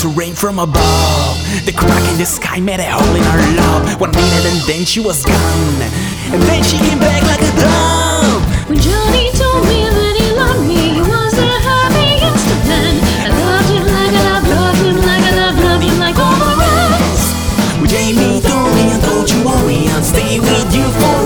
to rain from above. The crack in the sky made a hole in our love. 1 minute and then she was gone. And then she came